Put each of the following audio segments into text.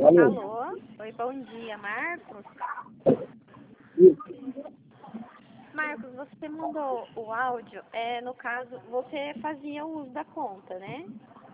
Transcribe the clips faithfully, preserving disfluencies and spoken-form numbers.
Valeu. Alô? Oi, bom dia, Marcos. Isso. Marcos, você mandou o áudio, é, no caso, você fazia uso da conta, né?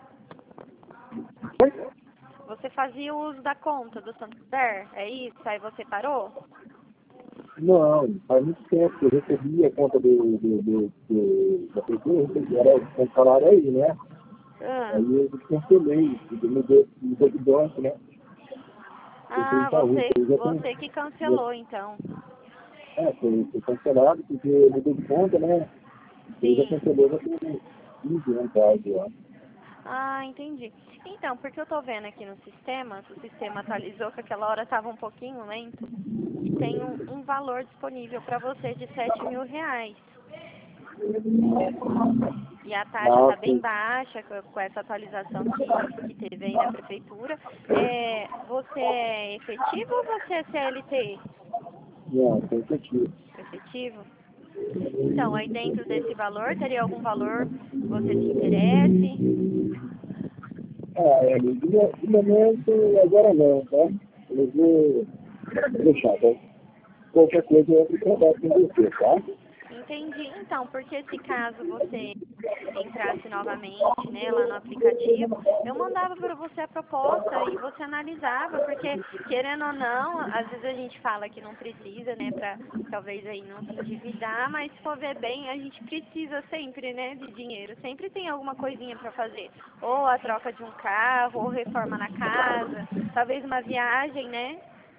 Você fazia o uso da conta do Santander, é isso? Aí você parou? Não, faz muito tempo que eu recebi a conta do, do, do, do da pessoa, eu recebi, era o salário aí, né? Ah, Aí eu cancelei, eu mudei, mudei de banco, né? Eu tenho ah saúde, você, eu já tenho. você que Já, cancelou, então. é, foi, foi cancelado porque eu mudei de conta, né? Eu já Sim. cancelei, já tem quinze anos quase, eu acho. Ah, entendi. Então, porque eu tô vendo aqui no sistema, o sistema atualizou que aquela hora estava um pouquinho lento, e tem um, um valor disponível para você de sete mil reais. E a taxa Ah, está bem sim. baixa com, com essa atualização que, que teve aí na prefeitura. É, você é efetivo ou você é C L T? Não, foi efetivo. Efetivo? Então, aí dentro desse valor, teria algum valor que você se interesse? Ah, é, de, mo- de momento, agora não, tá? Eu vou deixar, tá? Qualquer coisa eu entro em contato com você, tá? Entendi. Então, porque se caso você entrasse novamente, né, lá no aplicativo, eu mandava para você a proposta e você analisava, porque querendo ou não, às vezes a gente fala que não precisa, né, para talvez aí não se endividar, mas se for ver bem, a gente precisa sempre, né, de dinheiro, sempre tem alguma coisinha para fazer, ou a troca de um carro, ou reforma na casa, talvez uma viagem, né?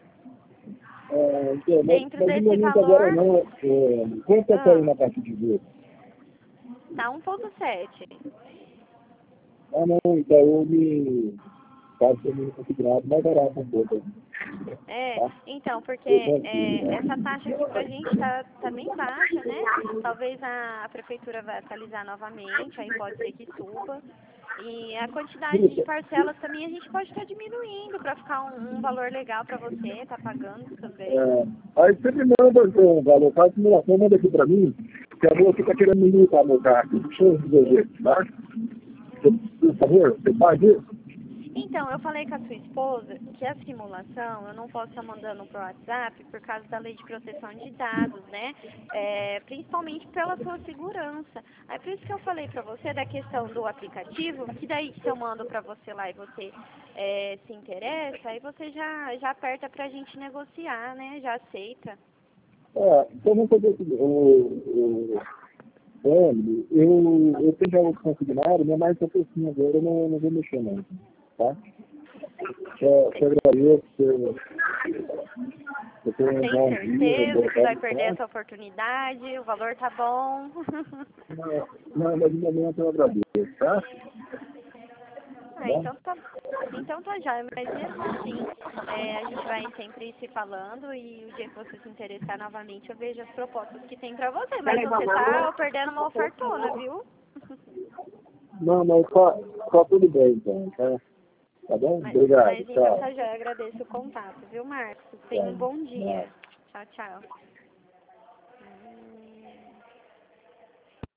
É, E então, mas, dentro mas de desse momento agora valor, não. É, quanto é que tá aí ah, na parte de ver? tá um ponto sete. Ah, não, então eu me faço me configurado mais barato um pouco. É, Tá? então, porque Eu consigo, é, né? essa taxa aqui pra gente tá, tá bem baixa, né? Talvez a, a prefeitura vai atualizar novamente, aí pode ser que suba. E a quantidade de Puta, parcelas também a gente pode estar diminuindo para ficar um, um valor legal para você, tá pagando também. é, aí você me manda o valor, faz simulação, manda aqui pra mim, que a moça tá querendo me multar meu carro. Deixa eu resolver, tá? Você- Por favor, você faz isso? Então, eu falei com a sua esposa que a simulação eu não posso estar mandando pro WhatsApp por causa da lei de proteção de dados, né? É, principalmente pela sua segurança. Aí por isso que eu falei para você da questão do aplicativo, que daí se eu mando para você lá e você é, se interessa, aí você já, já aperta pra gente negociar, né? Já aceita. É, então vamos fazer o seguinte, o, o, Emily, eu, eu tenho já o consignado, né, mas eu tô assim agora, eu não, não vou mexer não, tá? Só, só agradeço por por ter um Tem bom dia, certeza que vai colocado perder certo. essa oportunidade? O valor tá bom. Não, não, mas de momento eu agradeço, tá? Tá Ah, bom? então tá, então tá já, mas mesmo assim, é, a gente vai sempre se falando e o dia que você se interessar novamente eu vejo as propostas que tem pra você, mas você tá perdendo uma ofertona, viu? Não, mas tá, tá tudo bem então, tá? Tá bom? Mas, Obrigado, mas então tchau. tá já, eu agradeço o contato, viu, Marcos? Tenha um Tchau. bom Tchau. dia. Tchau, tchau. Hum.